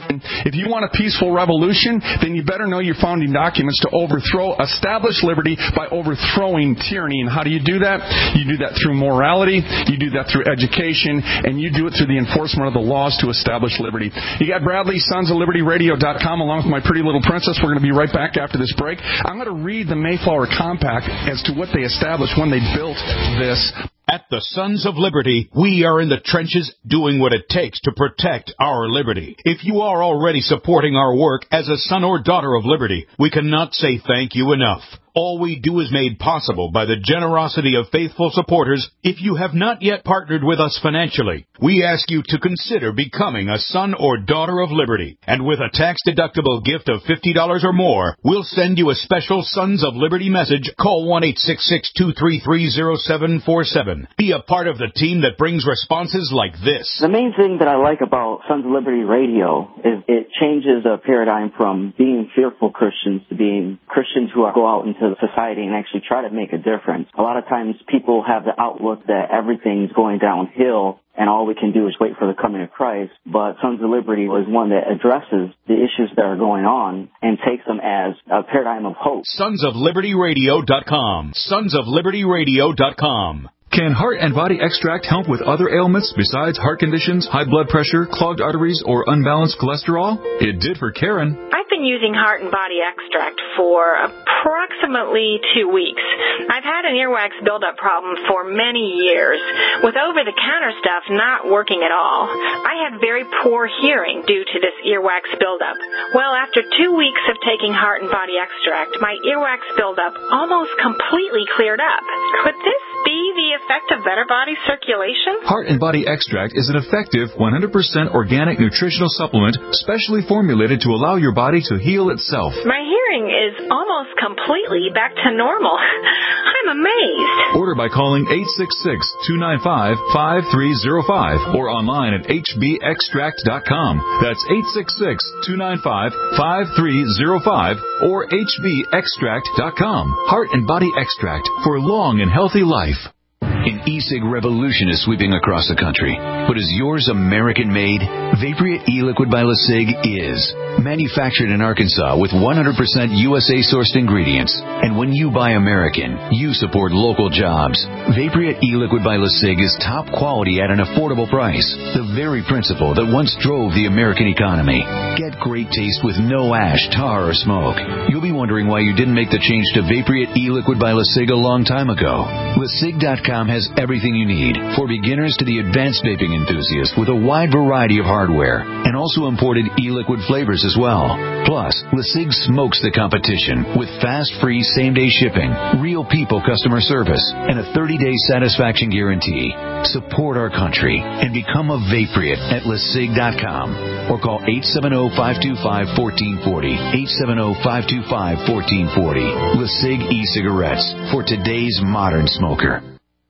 if you want a peaceful revolution, then you better know your founding documents to overthrow established liberty by overthrowing tyranny. And how do you do that? You do that through morality, you do that through education, and you do it through the enforcement of the laws to establish liberty. You got Bradley, sons of liberty radio dot com, along with my pretty little princess. We're going to be right back after this break. I'm going to read the Mayflower Compact as to what they established when they built this. At the Sons of Liberty, we are in the trenches doing what it takes to protect our liberty. If you are already supporting our work as a son or daughter of liberty, we cannot say thank you enough. All we do is made possible by the generosity of faithful supporters. If you have not yet partnered with us financially, we ask you to consider becoming a son or daughter of liberty. And with a tax-deductible gift of fifty dollars or more, we'll send you a special Sons of Liberty message. Call one eight six six, two three three, zero seven four seven. Be a part of the team that brings responses like this. The main thing that I like about Sons of Liberty Radio is it changes a paradigm from being fearful Christians to being Christians who go out into society and actually try to make a difference. A lot of times people have the outlook that everything's going downhill and all we can do is wait for the coming of Christ. But Sons of Liberty is one that addresses the issues that are going on and takes them as a paradigm of hope. sons of liberty radio dot com. sons of liberty radio dot com. Can Heart and Body Extract help with other ailments besides heart conditions, high blood pressure, clogged arteries, or unbalanced cholesterol? It did for Karen. I've been using Heart and Body Extract for approximately two weeks. I've had an earwax buildup problem for many years, with over-the-counter stuff not working at all. I had very poor hearing due to this earwax buildup. Well, after two weeks of taking Heart and Body Extract, my earwax buildup almost completely cleared up. Could this be the effect of better body circulation? Heart and Body Extract is an effective one hundred percent organic nutritional supplement specially formulated to allow your body to heal itself. My hearing is almost completely back to normal. I'm amazed. Order by calling eight six six, two nine five, five three zero five or online at h b extract dot com. That's eight six six, two nine five, five three zero five or h b extract dot com. Heart and Body Extract for a long and healthy life. An e-cig revolution is sweeping across the country. But is yours American-made? Vaporeate e-liquid by LeSig is. Manufactured in Arkansas with one hundred percent U S A-sourced ingredients. And when you buy American, you support local jobs. Vaporeate e-liquid by LeSig is top quality at an affordable price. The very principle that once drove the American economy. Get great taste with no ash, tar, or smoke. You'll be wondering why you didn't make the change to Vaporeate e-liquid by LeSig a long time ago. LeSig dot com has everything you need, for beginners to the advanced vaping enthusiast, with a wide variety of hardware, and also imported e-liquid flavors as well. Plus, LeSig smokes the competition with fast, free, same-day shipping, real people customer service, and a thirty-day satisfaction guarantee. Support our country and become a Vaporeate at LeSig dot com or call eight seven zero, five two five, one four four zero, eight seven zero, five two five, one four four zero. LeSig e-cigarettes for today's modern smoker.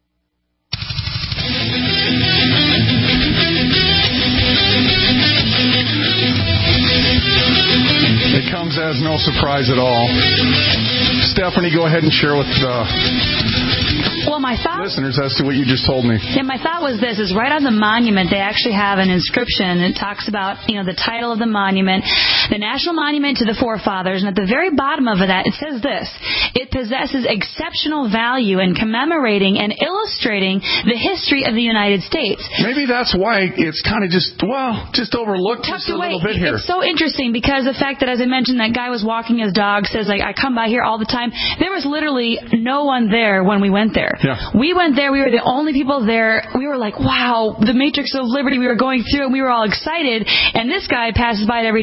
It comes as no surprise at all. Stephanie, go ahead and share with the well, my thought, listeners as to what you just told me. Yeah, my thought was this, is right on the monument they actually have an inscription. It talks about, you know, the title of the monument, the National Monument to the Forefathers, and at the very bottom of that it says this: it possesses exceptional value in commemorating and illustrating the history of the United States. Maybe that's why it's kind of just, well, just overlooked Tucked just a away. little bit here. It's so interesting because the fact that, as I mentioned, that guy was walking his dog, says, like, I come by here all the time. There was literally no one there when we went there. Yeah. We went there. We were the only people there. We were like, wow, the Matrix of Liberty. We were going through it. We were all excited. And this guy passes by it every day. Didn't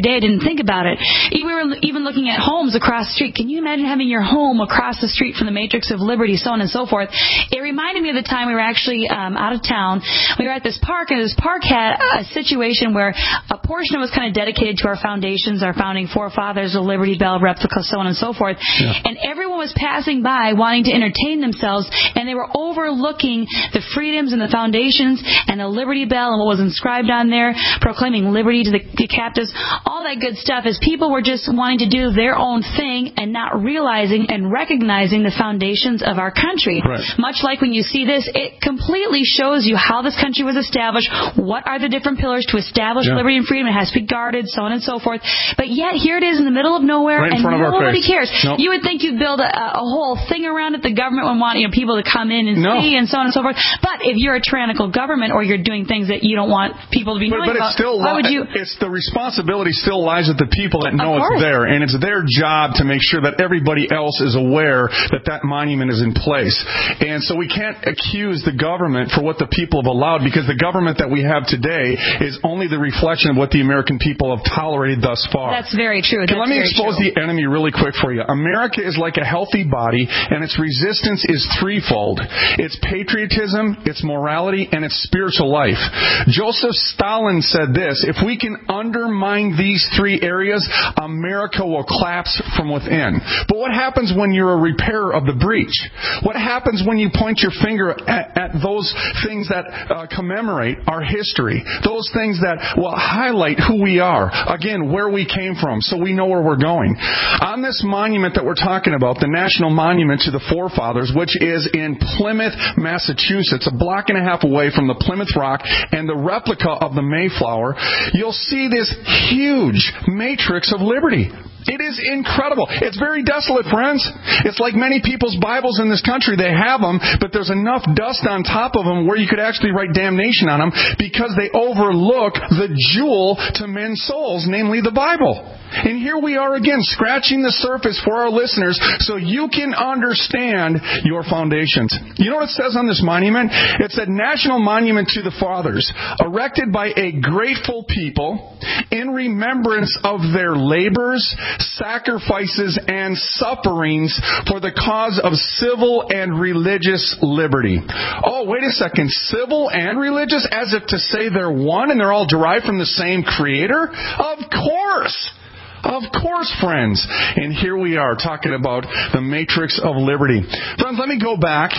think about it. We were even looking at homes across the street. Can you imagine having your home across the street from the Matrix of Liberty, so on and so forth? It reminded me of the time we were actually um, out of town. We were at this park, and this park had a situation where a portion was kind of dedicated to our foundations, our founding forefathers, the Liberty Bell replica, so on and so forth. Yeah. And everyone was passing by wanting to entertain themselves, and they were overlooking the freedoms and the foundations and the Liberty Bell and what was inscribed on there, proclaiming liberty to the, the captives, all that good stuff, as people were just wanting to do their own thing and not realizing and recognizing the foundations of our country. Right. Much like when you see this, it completely shows you how this country was established, what are the different pillars to establish yeah. liberty and freedom. It has to be guarded, so on and so forth. But yet, here it is in the middle of nowhere, right in and front of our nobody face. cares. Nope. You would think you'd build a, a whole thing around it. The government would want, you know, people to come in and no. see, and so on and so forth. But if you're a tyrannical government, or you're doing things that you don't want people to be but, knowing but about, it's still why would you? It's the responsibility still lies with the people that know it's there, and it's their job to make sure that everybody else is aware that that monument is in place. And so we can't accuse the government for what the people have allowed, because the government that we have today is only the reflection of what the American people have tolerated thus far. That's very true. Okay, That's let me very expose true. the enemy really quick for you. America is like a healthy body, and its resistance is threefold. It's patriotism, it's morality, and it's spiritual life. Joseph Stalin said this: if we can undermine these three areas, America will collapse from within. But what happens when you're a repairer of the breach? What happens when you point your finger at, at those things that uh, commemorate our history? Those things that will highlight who we are. Again, where we came from, so we know where we're going. On this monument that we're talking about, the National Monument to the Forefathers, which is in Plymouth, Massachusetts, a block and a half away from the Plymouth Rock and the replica of the Mayflower, you'll see this huge matrix of liberty. It is incredible. It's very desolate, friends. It's like many people's Bibles in this country. They have them, but there's enough dust on top of them where you could actually write damnation on them, because they overlook the jewel to men's souls, namely the Bible. And here we are again, scratching the surface for our listeners so you can understand your foundations. You know what it says on this monument? It said, National Monument to the Fathers, erected by a grateful people in remembrance of their labors, sacrifices, and sufferings for the cause of civil and religious liberty. Oh, wait a second. Civil and religious? As if to say they're one and they're all derived from the same Creator? Of course! Of course, friends. And here we are talking about the matrix of liberty. Friends, let me go back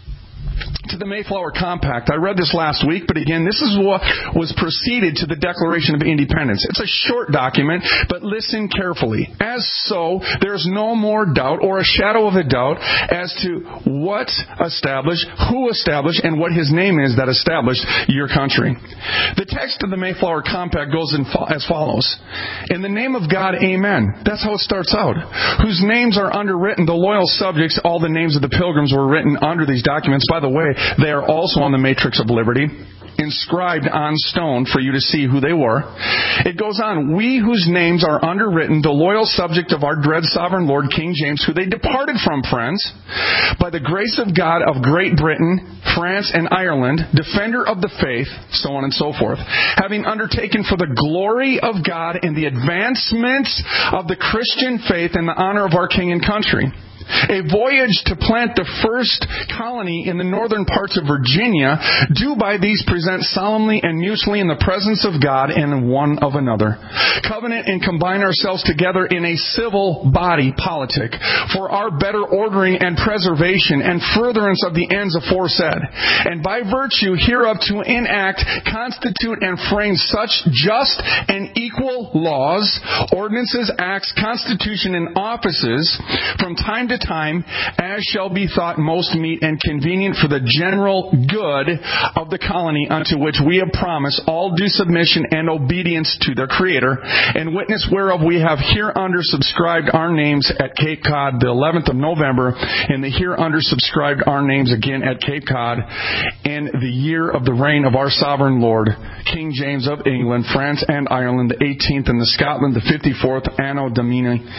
to the Mayflower Compact. I read this last week, but again, this is what was preceded to the Declaration of Independence. It's a short document, but listen carefully. As so, there's no more doubt or a shadow of a doubt as to what established, who established, and what his name is that established your country. The text of the Mayflower Compact goes in fo- as follows. In the name of God, amen. That's how it starts out. Whose names are underwritten, the loyal subjects, all the names of the pilgrims were written under these documents. By the way, they are also on the Matrix of Liberty, inscribed on stone for you to see who they were. It goes on, we whose names are underwritten, the loyal subject of our dread sovereign Lord King James, who they departed from, friends, by the grace of God of Great Britain, France, and Ireland, defender of the faith, so on and so forth, having undertaken for the glory of God and the advancement of the Christian faith and the honor of our King and country. A voyage to plant the first colony in the northern parts of Virginia, do by these present solemnly and mutually in the presence of God and one of another. Covenant and combine ourselves together in a civil body politic for our better ordering and preservation and furtherance of the ends aforesaid. And by virtue hereof to enact, constitute, and frame such just and equal laws, ordinances, acts, constitution, and offices from time to time as shall be thought most meet and convenient for the general good of the colony, unto which we have promised all due submission and obedience to their Creator, and witness whereof we have hereunder subscribed our names at Cape Cod the eleventh of November, and the hereunder subscribed our names again at Cape Cod in the year of the reign of our sovereign Lord King James of England, France, and Ireland, the eighteenth, and the Scotland, the fifty-fourth, Anno Domini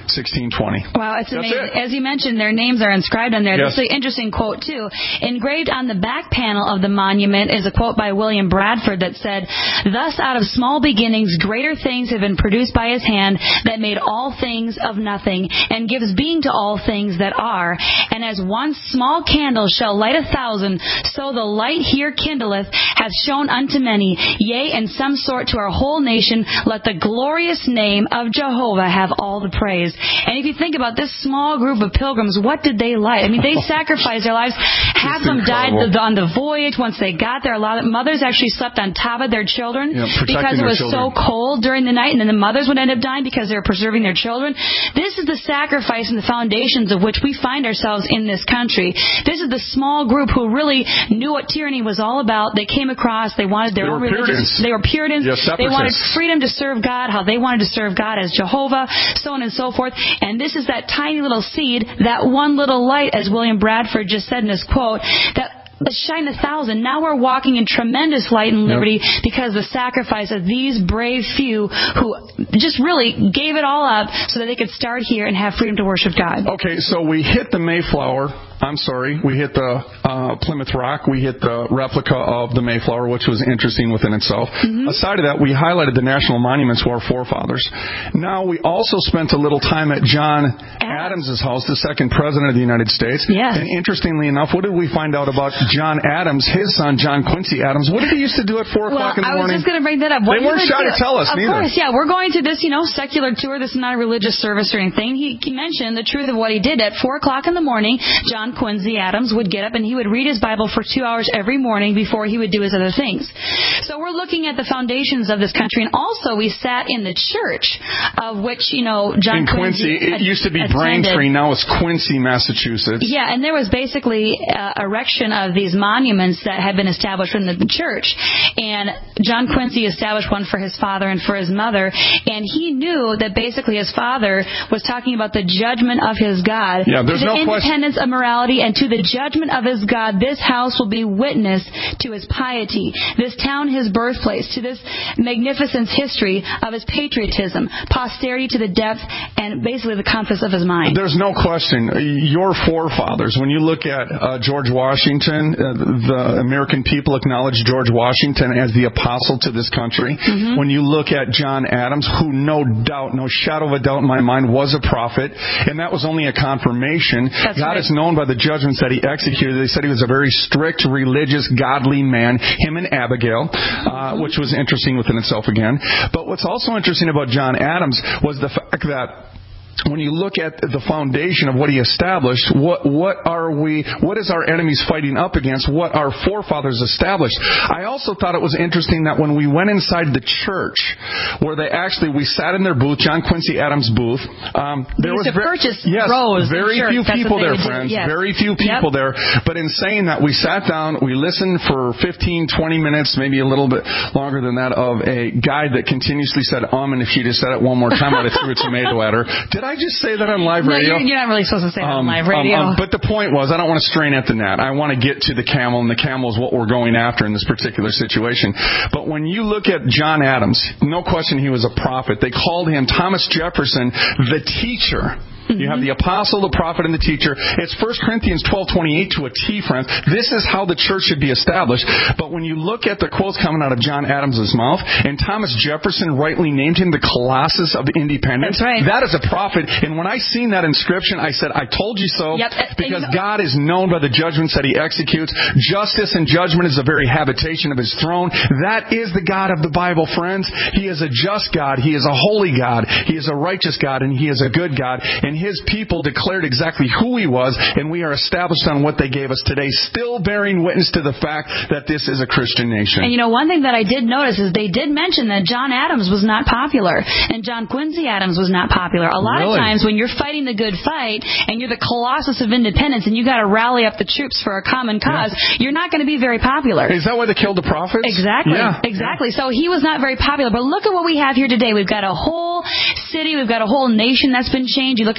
sixteen twenty. Wow, it's That's amazing. it. As you mentioned, their names are inscribed on there. Yes. This is an interesting quote, too. Engraved on the back panel of the monument is a quote by William Bradford that said, "Thus out of small beginnings greater things have been produced by his hand that made all things of nothing, and gives being to all things that are. And as one small candle shall light a thousand, so the light here kindleth hath shone unto many, yea, in some sort to our whole nation. Let the glorious name of Jehovah have all the praise." And if you think about this small group of pilgrims, what did they light? I mean, they sacrificed their lives. Half of them died on the voyage. Once they got there, a lot of mothers actually slept on top of their children Yeah, because it their was children. so cold during the night, and then the mothers would end up dying because they were preserving their children. This is the sacrifice and the foundations of which we find ourselves in this country. This is the small group who really knew what tyranny was all about. They came across, they wanted their They own were religious. Puritans. They were Puritans. Yes, they wanted separatists. freedom to serve God, how they wanted to serve God as Jehovah, so on and so forth. And this is that tiny little seed, that one little light, as William Bradford just said in his quote, that shine a thousand. Now we're walking in tremendous light and liberty yep. because of the sacrifice of these brave few who just really gave it all up so that they could start here and have freedom to worship God. Okay, so we hit the Mayflower. I'm sorry, we hit the uh, Plymouth Rock. We hit the replica of the Mayflower, which was interesting within itself. Mm-hmm. Aside of that, we highlighted the national monuments to our forefathers. Now, we also spent a little time at John Adams' house, the second president of the United States. Yes. And interestingly enough, what did we find out about John Adams, his son, John Quincy Adams? What did he used to do at four well, o'clock in the I morning? I was just going to bring that up. What they weren't shy to tell us, of neither. Of course, yeah. We're going to this, you know, secular tour. This is not a religious service or anything. He, he mentioned the truth of what he did. At four o'clock in the morning, John Quincy Adams would get up and he would read his Bible for two hours every morning before he would do his other things. So we're looking at the foundations of this country. And also, we sat in the church of which, you know, John in Quincy. Quincy it used to be attended. Braintree. Now it's Quincy, Massachusetts. Yeah, and there was basically uh, erection of these monuments that had been established in the church. And John Quincy established one for his father and for his mother. And he knew that basically his father was talking about the judgment of his God. Yeah, there's to the no independence question. of morality and to the judgment of his God, this house will be witness to his piety. This town, his birthplace, to this magnificent history of his patriotism, posterity to the depth, and basically the compass of his mind. There's no question. Your forefathers, when you look at uh, George Washington, uh, the American people acknowledge George Washington as the apostle to this country. Mm-hmm. When you look at John Adams, who no doubt, no shadow of a doubt in my mind, was a prophet, and that was only a confirmation. That's God right. is known by the judgments that he executed. They said he was a very strict, religious, godly man, him and Abigail, uh, which was interesting within itself again. But what's also interesting about John Adams was the fact that when you look at the foundation of what he established, what what are we, what is our enemies fighting up against, what our forefathers established. I also thought it was interesting that when we went inside the church, where they actually, we sat in their booth, John Quincy Adams' booth, um, there was ver- yes, rows very church. few That's people there, do. friends, Yes. very few people yep. there. But in saying that, we sat down, we listened for fifteen, twenty minutes, maybe a little bit longer than that, of a guy that continuously said, um, and if she just said it one more time, I'd have threw a tomato at her. Did I just say that on live radio? No, you're, you're not really supposed to say that um, on live radio. Um, um, but the point was, I don't want to strain at the gnat. I want to get to the camel, and the camel is what we're going after in this particular situation. But when you look at John Adams, no question he was a prophet. They called him, Thomas Jefferson, the teacher. You have the apostle, the prophet, and the teacher. It's First Corinthians twelve twenty-eight to a T, friends. This is how the church should be established. But when you look at the quotes coming out of John Adams' mouth, and Thomas Jefferson rightly named him the Colossus of Independence, that's right. That is a prophet. And when I seen that inscription, I said, I told you so, yep. because you know, God is known by the judgments that he executes. Justice and judgment is the very habitation of his throne. That is the God of the Bible, friends. He is a just God. He is a holy God. He is a righteous God, and he is a good God. And his people declared exactly who he was, and we are established on what they gave us today, still bearing witness to the fact that this is a Christian nation. And you know, one thing that I did notice is they did mention that John Adams was not popular, and John Quincy Adams was not popular. A lot really? of times when you're fighting the good fight, and you're the Colossus of Independence, and you got to rally up the troops for a common cause, yeah. you're not going to be very popular. Is that why they killed the prophets? Exactly. Yeah. Exactly. So he was not very popular. But look at what we have here today. We've got a whole city. We've got a whole nation that's been changed. You look at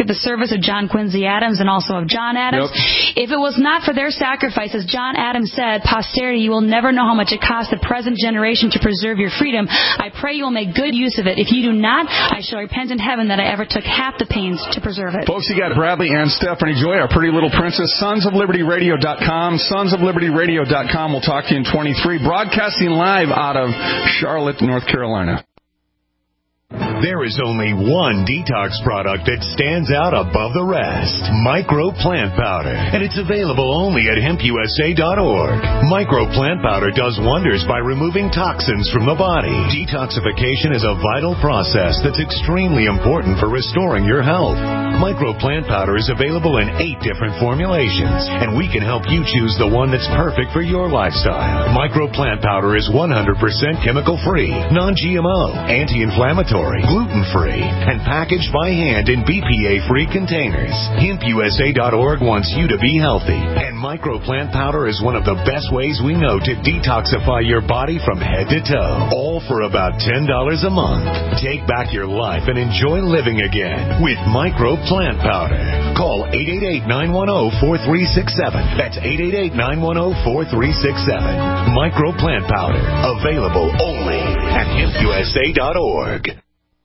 the service of John Quincy Adams and also of John Adams. Yep. If it was not for their sacrifices, John Adams said, posterity, you will never know how much it cost the present generation to preserve your freedom. I pray you will make good use of it. If you do not, I shall repent in heaven that I ever took half the pains to preserve it. Folks, you got Bradley and Stephanie Joy, our pretty little princess. Sons of Liberty Radio dot com. Sons of Liberty Radio dot com. We'll talk to you in twenty-three. Broadcasting live out of Charlotte, North Carolina. There is only one detox product that stands out above the rest. Micro Plant Powder. And it's available only at hemp u s a dot org. Micro Plant Powder does wonders by removing toxins from the body. Detoxification is a vital process that's extremely important for restoring your health. Micro Plant Powder is available in eight different formulations, and we can help you choose the one that's perfect for your lifestyle. Micro Plant Powder is one hundred percent chemical-free, non G M O, anti-inflammatory, gluten-free, and packaged by hand in B P A-free containers. hemp u s a dot org wants you to be healthy, and Micro Plant Powder is one of the best ways we know to detoxify your body from head to toe, all for about ten dollars a month. Take back your life and enjoy living again with Micro Plant Powder. Call eight eight eight, nine one zero, four three six seven. That's eight eight eight, nine one zero, four three six seven. Micro Plant Powder, available only at hemp u s a dot org.